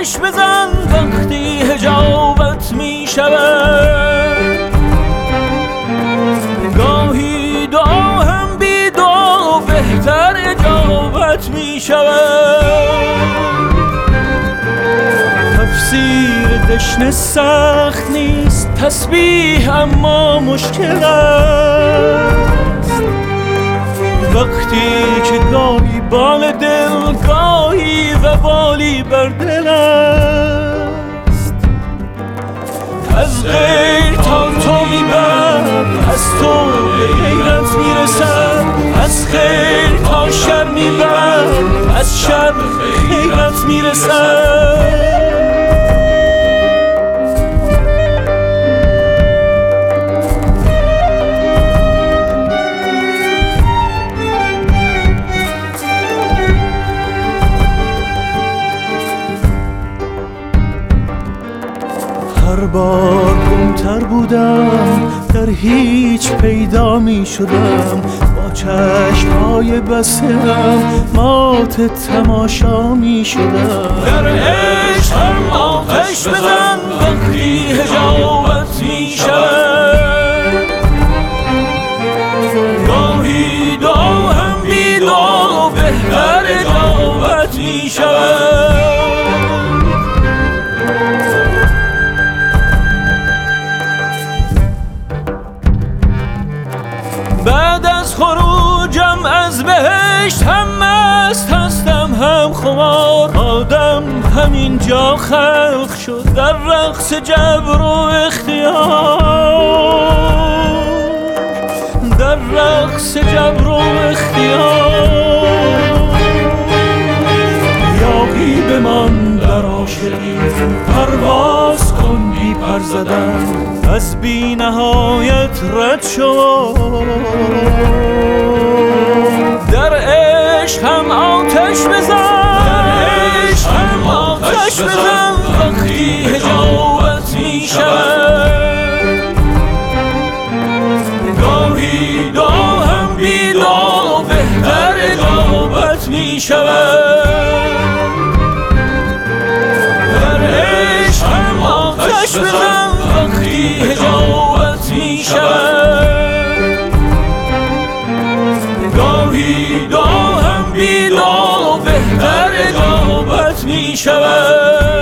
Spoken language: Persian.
آتش بزن وقتی حجابت می شود. گاهی دعا هم بی دعا بهتر اجابت می شود. تفسیر دشنه سخت نیست تسبیح اما مشکل است. وقتی که گاهی بال دل گاهی وبالی بر دل است. از غیر تا تو میبرد از تو به غیرت میرسد. از خیر تا شر میبرد از شر غیرت میرسد. هر بار گمتر بودم در هیچ پیدا می شدم. با چشم‌های بسته‌ام مات تماشا می شدم. در عشقم آتش بزن وقتی حجابت می شود. گاهی دعا هم بی دعا بهتر اجابت می شود. بعد از خروجم از بهشت هم مست هستم هم خمار. آدم همینجا خلق شد در رقص جبر و اختیار. در رقص جبر و اختیار. یاقی بمان در عاشقی پرواز کن بی پر زدن. از بی نهایت رد شو. در عشق هم آتش بزن. در عشق هم آتش بزن وقتی حجابت می شود. گاهی دعا هم بی دعا بهتر اجابت می شود. در عشق هم آتش بزن وقتی حجابت می شود. گاهی دعا هم بی دعا بهتر اجابت می شود.